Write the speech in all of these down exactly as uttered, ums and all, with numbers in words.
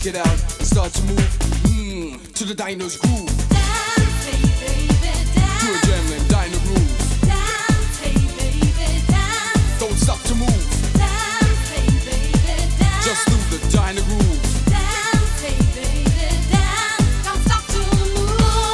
it out and start to move mm, to the dino's groove. Dance, hey baby, dance. To a gentleman dino groove. Dance, hey baby, dance. Don't stop to move. Dance, hey baby, dance. Just do the dino groove. Dance, hey baby, dance. Don't stop to move.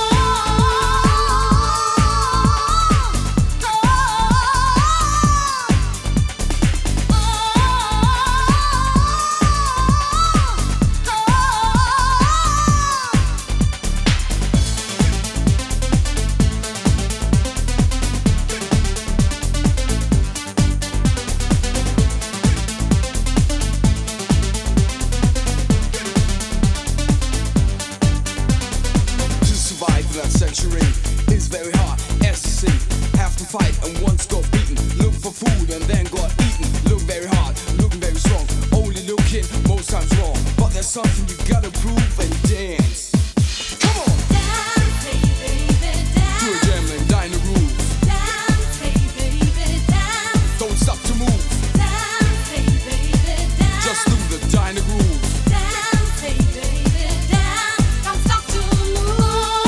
Century is very hard as to see. Have to fight and once got beaten. Look for food and then got eaten. Look very hard, looking very strong. Only looking, most times wrong. But there's something you gotta prove and dance. Come on! Dance, hey baby, dance. To a gentleman, dino groove. Dance, hey baby, dance. Don't stop to move. Dance, hey baby, dance. Just do the dino groove. Dance, hey baby, dance. Don't stop to move.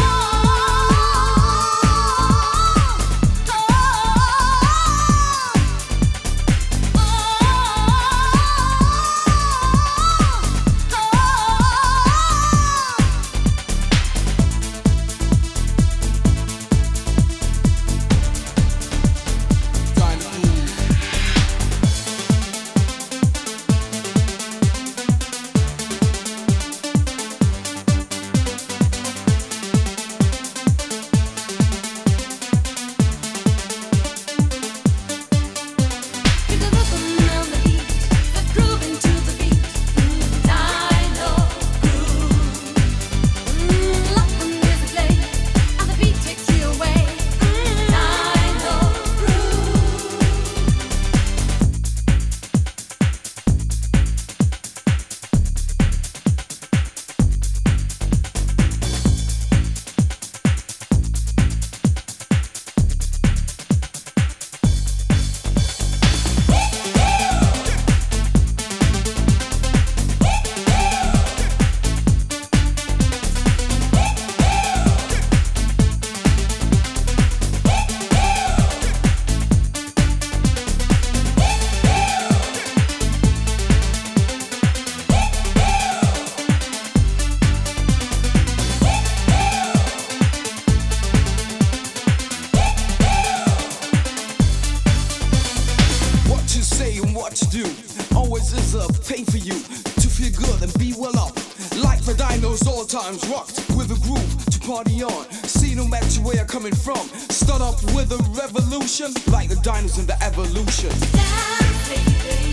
Times rocked with a groove to party on. See no matter where you're coming from. Start up with a revolution like the dinos in the evolution. Dance, hey, baby.